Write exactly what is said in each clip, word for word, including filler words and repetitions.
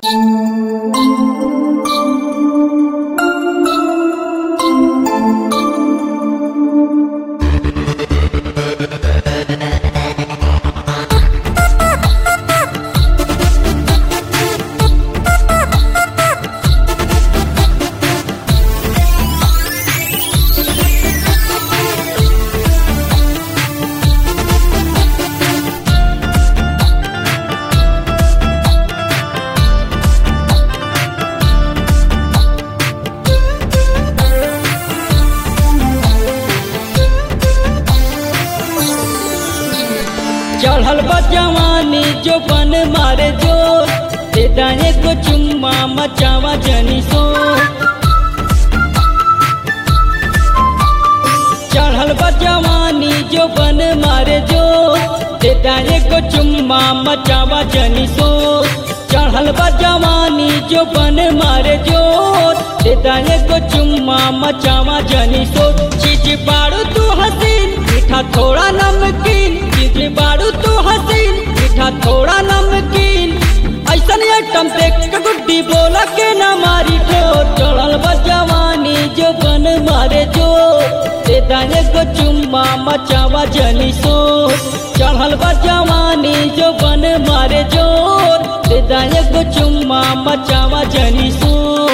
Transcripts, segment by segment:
चढ़ल बा जवानी जो बन मारे जो देदा एगो चुम्मा मचावा जनी सो। चढ़ल बा जवानी जो बन मारे जो देदा एगो चुम्मा मचावा जनी सो। चढ़ल बा जवानी जो बन मारे जो देदा एगो चुम्मा मचावा जनी सो। चीज बाड़ू तू हसीन मीठा थोड़ा नमकीन, चीज बाड़ू तू हसीन मीठा थोड़ा नमकीन, ऐसन आइटम देख के गुड्डी बोला के ना मारी ठोर। चढ़ल बा जवानी जो बन मारे जो देदा एगो चुम्मा मचावा जनी सो। चढ़ल बा जवानी जो बन मारे जो देदा एगो चुम्मा मचावा जनी सो।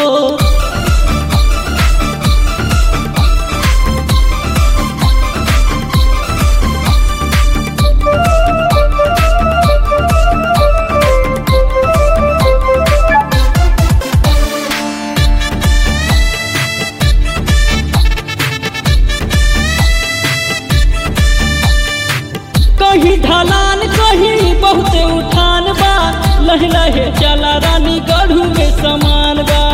कहीं ढलान कहीं बहुते उठान बा, लहे लहे चला रानी गढ़ू में समान बा।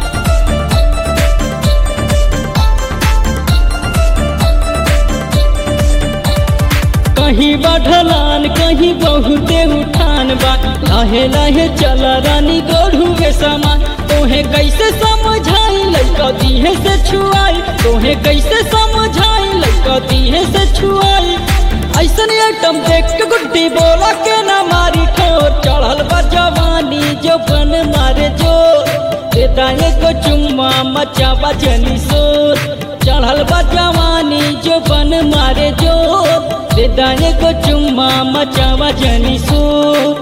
कहीं बा ढलान कहीं बहुते उठान बा, लहे लहे चला रानी गढ़ू में समान। तोहे कैसे समझाई लड़का दीहे से छुआई, तोहे कैसे समझाई लड़का दीहे से छुआई, ऐसन आइटम देख के गुड्डी बोला के ना मारी ठोर। चढ़ल बा जवानी जो बन मारे जो देदा एगो चुम्मा मचावा जनी सोर। चढ़ल बा जवानी जो बन मारे जो देदा एगो चुम्मा मचावा जनी सोर।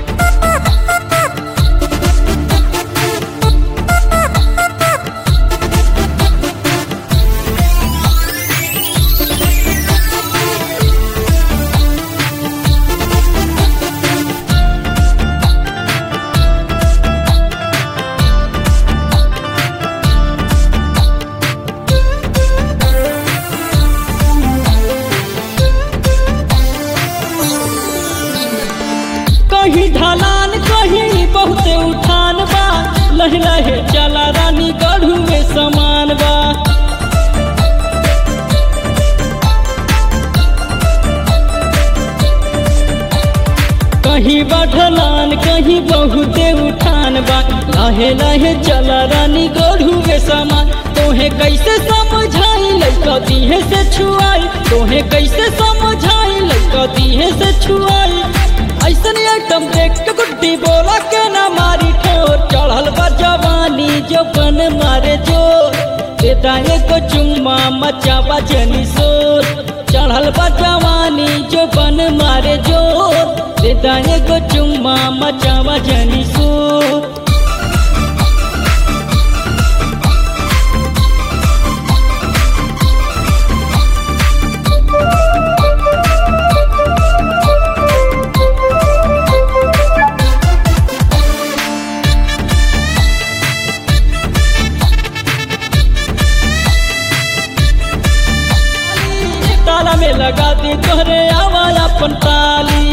कहीं ढलान कहीं बहुते उठान बा, लहे लहे चला रानी गढ़ू में समान बा। कहीं बा ढलान कहीं बहुते उठान बा, लहे लहे चला रानी गढ़ू में समान। तोहे कैसे समझाई लड़का दीहे से छुआई, तोहे कैसे समझाई लड़का दीहे से छुआई, ऐसन आइटम देख के गुड्डी बोला के ना मारी ठोर। चढ़ल बा जवानी जो बन मारे जो देदा एगो चुम्मा मचावा जनी सोर। चढ़ल बा जवानी जो बन मारे जो देदा एगो चुम्मा मचावा जनी सोर। ताला में लगा दी तोहरे आवा अपन ताली,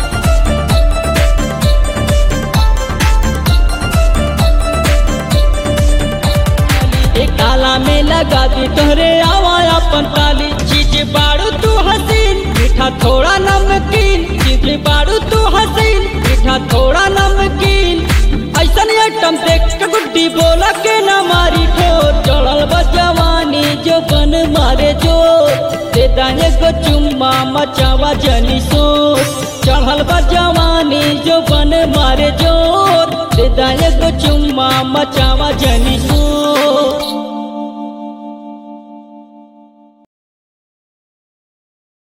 एक ताला में लगा दी तोहरे आवा अपन ताली। चीज बाड़ू तू हसीन मीठा थोड़ा नमकीन, चीज बाड़ू तू हसीन मीठा थोड़ा नमकीन, ऐसन आइटम देख के गुड्डी बोला के ना मारी ठोर। चढ़ल बा जवानी जो बन मारे जो देदा एगो चुम्मा मचावा जनी सोर। चढ़ल बा जवानी जो बन मारे जोर देदा चुम्मा मचावा जनी सो